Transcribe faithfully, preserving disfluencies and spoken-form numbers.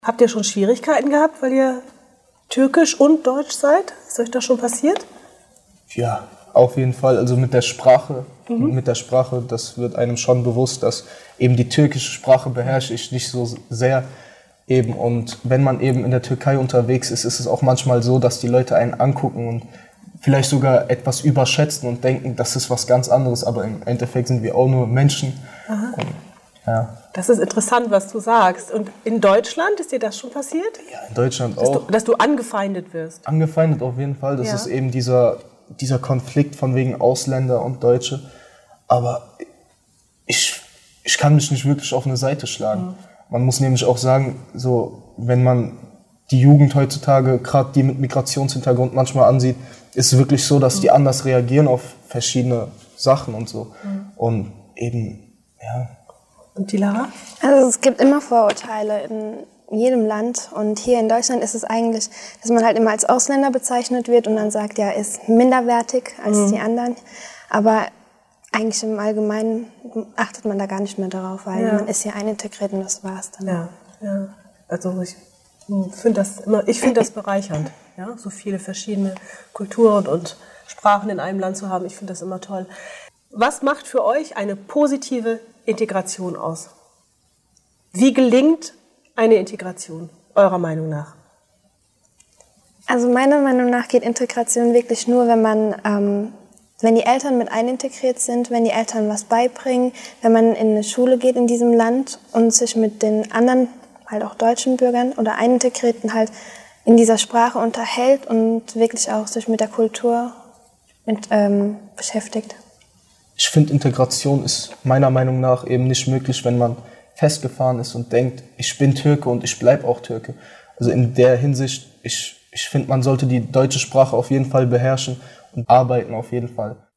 Habt ihr schon Schwierigkeiten gehabt, weil ihr türkisch und deutsch seid? Ist euch das schon passiert? Ja, auf jeden Fall. Also mit der Sprache, mhm. mit der Sprache, das wird einem schon bewusst, dass eben die türkische Sprache beherrsche ich nicht so sehr eben. Und wenn man eben in der Türkei unterwegs ist, ist es auch manchmal so, dass die Leute einen angucken und vielleicht sogar etwas überschätzen und denken, das ist was ganz anderes. Aber im Endeffekt sind wir auch nur Menschen. Aha. Und, ja. Das ist interessant, was du sagst. Und in Deutschland ist dir das schon passiert? Ja, in Deutschland dass auch. Du, dass du angefeindet wirst? Angefeindet auf jeden Fall. Das ja. ist eben dieser, dieser Konflikt von wegen Ausländer und Deutsche. Aber ich, ich kann mich nicht wirklich auf eine Seite schlagen. Mhm. Man muss nämlich auch sagen, so, wenn man die Jugend heutzutage, gerade die mit Migrationshintergrund manchmal ansieht, ist es wirklich so, dass mhm. die anders reagieren auf verschiedene Sachen und so. Mhm. Und eben, ja... Und die Lara? Also es gibt immer Vorurteile in jedem Land und hier in Deutschland ist es eigentlich, dass man halt immer als Ausländer bezeichnet wird und dann sagt, ja, ist minderwertig als mhm. die anderen. Aber eigentlich im Allgemeinen achtet man da gar nicht mehr darauf, weil ja. man ist hier einintegriert und das war's dann. Ja, ja. Also ich finde das immer, ich finde das bereichernd, ja, so viele verschiedene Kulturen und Sprachen in einem Land zu haben. Ich finde das immer toll. Was macht für euch eine positive Integration aus? Wie gelingt eine Integration, eurer Meinung nach? Also meiner Meinung nach geht Integration wirklich nur, wenn man, ähm, wenn die Eltern mit einintegriert sind, wenn die Eltern was beibringen, wenn man in eine Schule geht in diesem Land und sich mit den anderen, halt auch deutschen Bürgern oder Einintegrierten halt in dieser Sprache unterhält und wirklich auch sich mit der Kultur mit, ähm, beschäftigt. Ich finde, Integration ist meiner Meinung nach eben nicht möglich, wenn man festgefahren ist und denkt, ich bin Türke und ich bleibe auch Türke. Also in der Hinsicht, ich, ich finde, man sollte die deutsche Sprache auf jeden Fall beherrschen und arbeiten auf jeden Fall.